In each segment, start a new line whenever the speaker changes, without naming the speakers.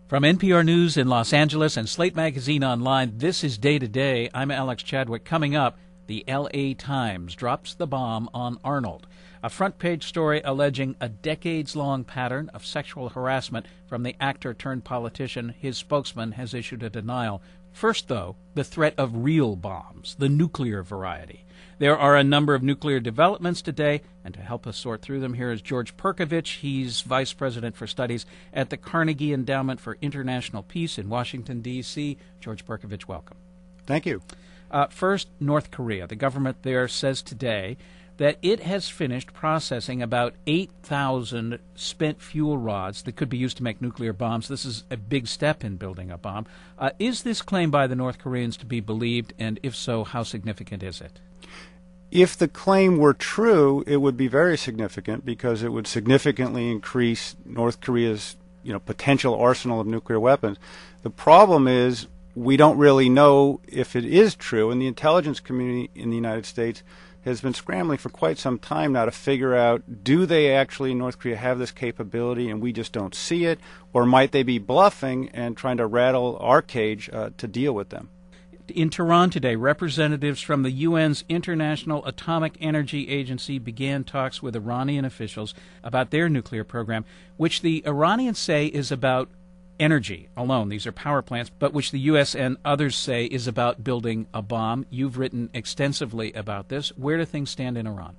From NPR News in Los Angeles and Slate Magazine Online, this is Day to Day. I'm Alex Chadwick. Coming up, the L.A. Times drops the bomb on Arnold. A front-page story alleging a decades-long pattern of sexual harassment from the actor-turned-politician. His spokesman has issued a denial. First, though, the threat of real bombs, the nuclear variety. There are a number of nuclear developments today, and to help us sort through them, here is George Perkovich. He's Vice President for Studies at the Carnegie Endowment for International Peace in Washington, D.C. George Perkovich, welcome.
Thank you.
First, North Korea. The government there says today that it has finished processing about 8,000 spent fuel rods that could be used to make nuclear bombs. This is a big step in building a bomb. Is this claim by the North Koreans to be believed, and if so, how significant is it?
If the claim were true, it would be very significant because it would significantly increase North Korea's, potential arsenal of nuclear weapons. The problem is we don't really know if it is true, and the intelligence community in the United States has been scrambling for quite some time now to figure out, do they actually in North Korea have this capability and we just don't see it, or might they be bluffing and trying to rattle our cage to deal with them?
In Tehran today, representatives from the UN's International Atomic Energy Agency began talks with Iranian officials about their nuclear program, which the Iranians say is about energy alone. These are power plants, but which the U.S. and others say is about building a bomb. You've written extensively about this. Where do things stand in Iran?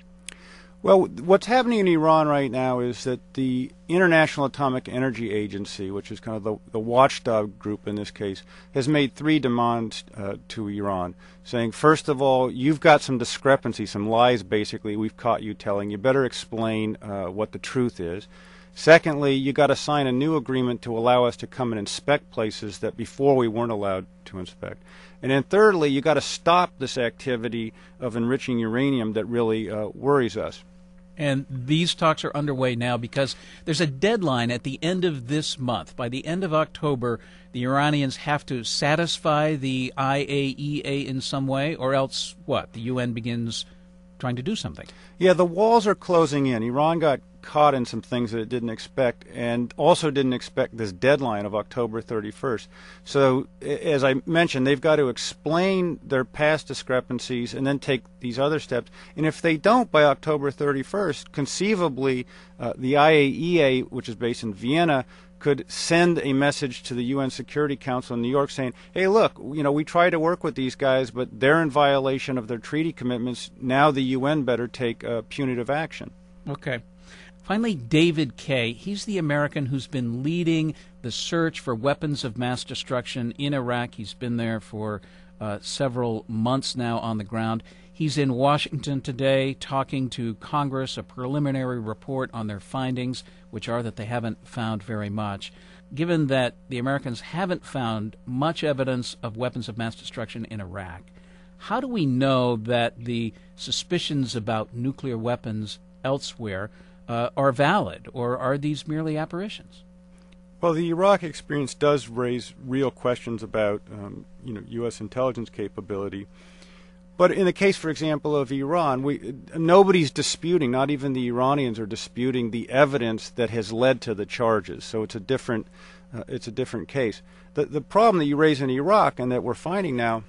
Well, what's happening in Iran right now is that the International Atomic Energy Agency, which is kind of the watchdog group in this case, has made three demands to Iran, saying, first of all, you've got some discrepancy, some lies basically we've caught you telling. You better explain what the truth is. Secondly, you got to sign a new agreement to allow us to come and inspect places that before we weren't allowed to inspect. And then thirdly, you got to stop this activity of enriching uranium that really worries us.
And these talks are underway now because there's a deadline at the end of this month. By the end of October, the Iranians have to satisfy the IAEA in some way, or else what? The UN begins trying to do something.
Yeah, the walls are closing in. Iran got caught in some things that it didn't expect, and also didn't expect this deadline of October 31st. So, as I mentioned, they've got to explain their past discrepancies and then take these other steps. And if they don't by October 31st, conceivably the IAEA, which is based in Vienna, could send a message to the UN Security Council in New York saying, hey, look, we try to work with these guys, but they're in violation of their treaty commitments. Now the UN better take punitive action.
Okay. Finally, David Kaye. He's the American who's been leading the search for weapons of mass destruction in Iraq. He's been there for several months now on the ground. He's in Washington today talking to Congress, a preliminary report on their findings, which are that they haven't found very much. Given that the Americans haven't found much evidence of weapons of mass destruction in Iraq, how do we know that the suspicions about nuclear weapons elsewhere are valid, or are these merely apparitions?
Well, the Iraq experience does raise real questions about U.S. intelligence capability. But in the case, for example, of Iran, nobody's disputing, not even the Iranians are disputing the evidence that has led to the charges. So it's a different case. The problem that you raise in Iraq and that we're finding now,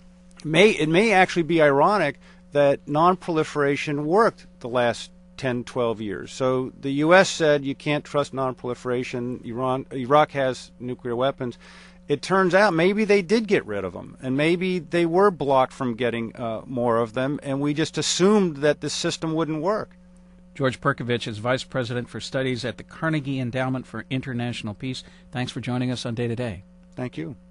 it may actually be ironic that non-proliferation worked the last 10, 12 years. So the U.S. said you can't trust non-proliferation. Iraq has nuclear weapons. It turns out maybe they did get rid of them, and maybe they were blocked from getting more of them, and we just assumed that the system wouldn't work.
George Perkovich is Vice President for Studies at the Carnegie Endowment for International Peace. Thanks for joining us on Day to Day.
Thank you.